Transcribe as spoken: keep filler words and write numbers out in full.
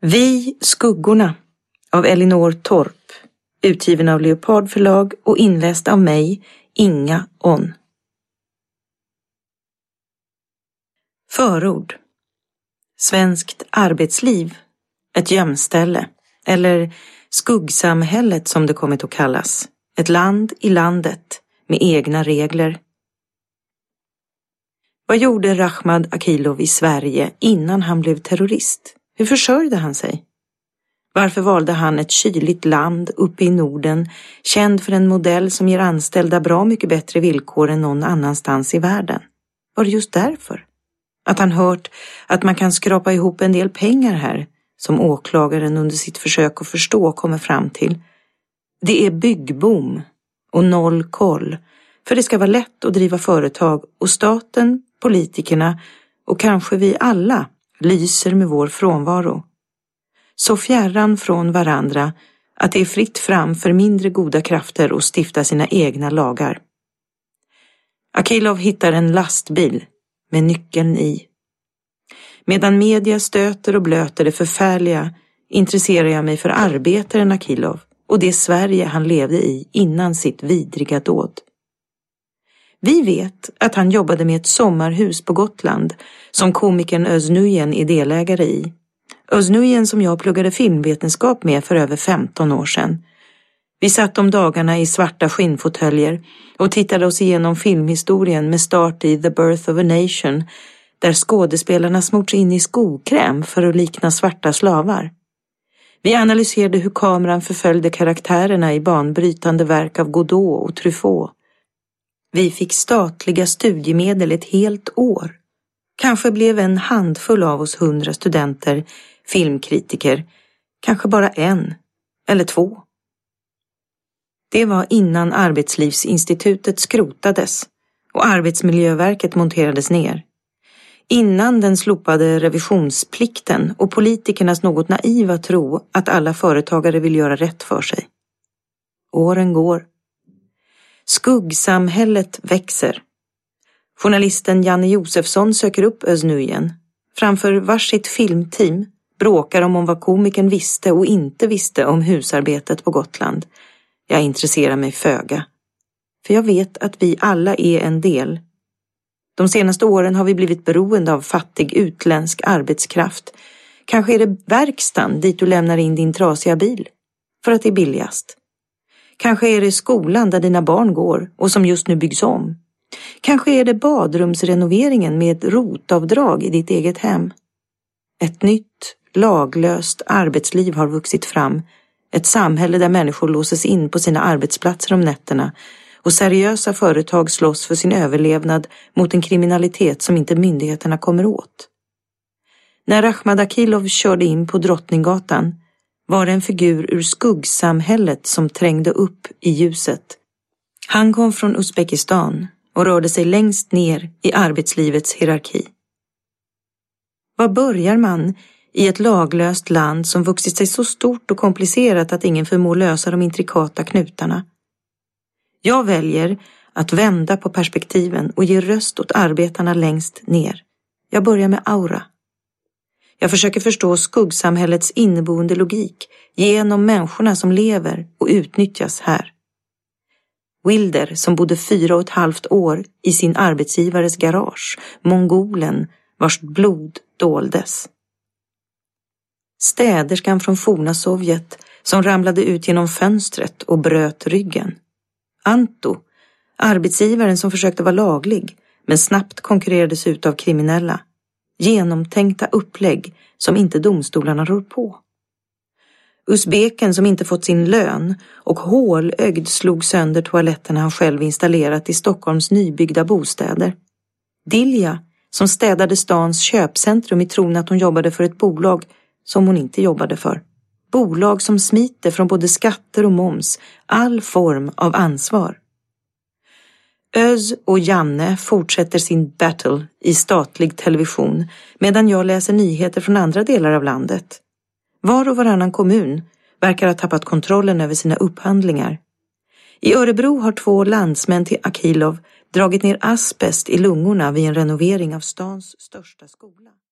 Vi skuggorna av Elinor Torp, utgiven av Leopard förlag och inläst av mig, Inga On. Förord. Svenskt arbetsliv, ett gömställe, eller skuggsamhället som det kommit att kallas. Ett land i landet med egna regler. Vad gjorde Rakhmad Akilov i Sverige innan han blev terrorist? Hur försörjde han sig? Varför valde han ett kyligt land uppe i Norden, känd för en modell som ger anställda bra mycket bättre villkor än någon annanstans i världen? Var det just därför? Att han hört att man kan skrapa ihop en del pengar här, som åklagaren under sitt försök att förstå kommer fram till. Det är byggboom och noll koll, för det ska vara lätt att driva företag och staten, politikerna och kanske vi alla lyser med vår frånvaro. Så fjärran från varandra att det är fritt fram för mindre goda krafter att stifta sina egna lagar. Akilov hittar en lastbil med nyckeln i. Medan media stöter och blöter det förfärliga intresserar jag mig för arbetaren Akilov och det Sverige han levde i innan sitt vidriga dåd. Vi vet att han jobbade med ett sommarhus på Gotland som komikern Öz Nujen är delägare i. Öz Nujen som jag pluggade filmvetenskap med för över femton år sedan. Vi satt om dagarna i svarta skinnfåtöljer och tittade oss igenom filmhistorien med start i The Birth of a Nation, där skådespelarna smorts in i skokräm för att likna svarta slavar. Vi analyserade hur kameran förföljde karaktärerna i banbrytande verk av Godot och Truffaut. Vi fick statliga studiemedel ett helt år. Kanske blev en handfull av oss hundra studenter filmkritiker, kanske bara en eller två. Det var innan Arbetslivsinstitutet skrotades och Arbetsmiljöverket monterades ner. Innan den slopade revisionsplikten och politikernas något naiva tro att alla företagare vill göra rätt för sig. Åren går. Skuggsamhället växer. Journalisten Janne Josefsson söker upp Öz Nujen. Framför varsitt filmteam bråkar de om vad komikern visste och inte visste om husarbetet på Gotland. Jag intresserar mig föga. För jag vet att vi alla är en del. De senaste åren har vi blivit beroende av fattig utländsk arbetskraft. Kanske är det verkstaden dit du lämnar in din trasiga bil. För att det är billigast. Kanske är det skolan där dina barn går och som just nu byggs om. Kanske är det badrumsrenoveringen med ett rotavdrag i ditt eget hem. Ett nytt, laglöst arbetsliv har vuxit fram. Ett samhälle där människor låses in på sina arbetsplatser om nätterna och seriösa företag slåss för sin överlevnad mot en kriminalitet som inte myndigheterna kommer åt. När Rakhmad Akilov körde in på Drottninggatan var det en figur ur skuggsamhället som trängde upp i ljuset. Han kom från Uzbekistan och rörde sig längst ner i arbetslivets hierarki. Var börjar man i ett laglöst land som vuxit sig så stort och komplicerat att ingen förmår lösa de intrikata knutarna? Jag väljer att vända på perspektiven och ge röst åt arbetarna längst ner. Jag börjar med aura. Jag försöker förstå skuggsamhällets inneboende logik genom människorna som lever och utnyttjas här. Wilder som bodde fyra och ett halvt år i sin arbetsgivares garage, mongolen vars blod doldes. Städerskan från forna Sovjet som ramlade ut genom fönstret och bröt ryggen. Anto, arbetsgivaren som försökte vara laglig men snabbt konkurrerades ut av kriminella. Genomtänkta upplägg som inte domstolarna rår på. Uzbeken som inte fått sin lön och hålögd slog sönder toaletterna han själv installerat i Stockholms nybyggda bostäder. Dilja som städade stans köpcentrum i tron att hon jobbade för ett bolag som hon inte jobbade för. Bolag som smiter från både skatter och moms, all form av ansvar. Öz och Janne fortsätter sin battle i statlig television medan jag läser nyheter från andra delar av landet. Var och varannan kommun verkar ha tappat kontrollen över sina upphandlingar. I Örebro har två landsmän till Akilov dragit ner asbest i lungorna vid en renovering av stans största skola.